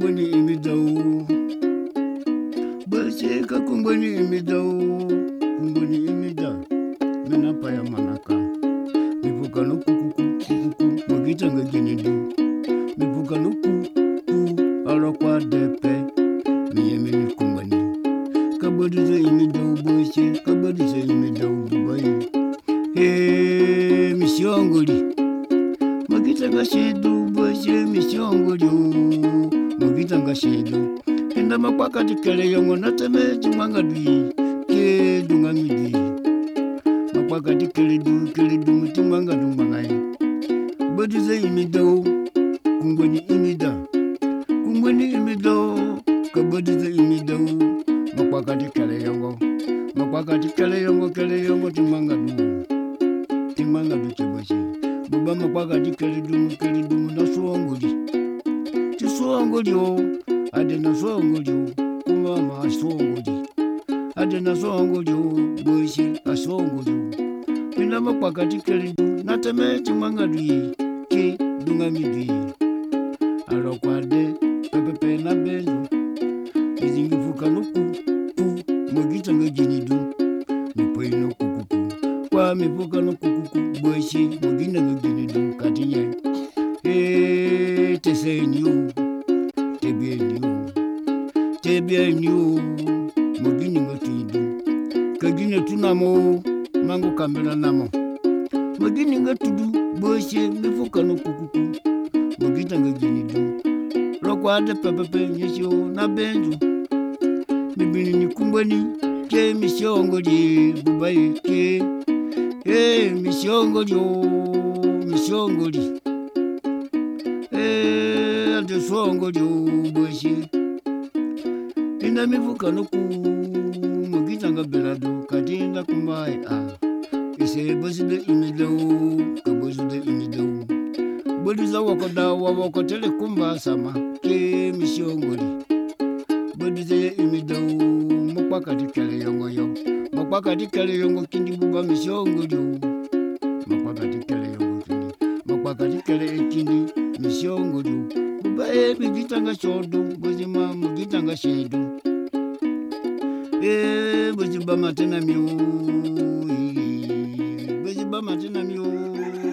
kumbani imidau basheka kumbani imidau kumbani imida mina paya manaka mipuka no kuku magita ngagenidu mipuka no kuku alokwa depe miyemini kumbani kabadiza imidau bashe kabadiza imidau bubai mishongoli magita ngashedu bashe mishongoli magita ngashedu enda makwaka tikele yongo nateme tumwangadui ke dungamidi makwaka tikele du mutimwangadu mangai badiza imidau kumbani imidau kabadiza imidau makwaka tikele yongo kele yongo timwangadu chebashe buba makwaka tikele du nasongoli tisongoli ade nasongoli kumama asongoli ade nasongoli boshe asongoli pinda makwaka tikele du nateme timwangadu ke dungamidi alokwade pepepe na bezo izingifuka nuku magita ngagenidu mipoino kukuku kwa mipuka no kukuku boshe magina ngagenidu katiye tesenyu tebienyu magini ngatidu kagina tunamo mango kamera namo magini ngatudu boshe mipuka no kukuku magita ngagenidu lokwade pepepe nyesho na benzo mibini ni kumbani ke mishongoli bubai ke mishongoli ade songoli boshe ina mivuka noku magita ngabelado kadinda kumbai ise boside imidau kaboside imidau bodiza wako telekumba sama ke mishongoli bodiza imidau makwaka tikele yongo makwaka tikele yongo kindi buba mishongoli makwaka tikele yongo kindi makwaka tikele kindi mishongoli buba bigitanga shodo bozima mugitanga shedo boziba matena miu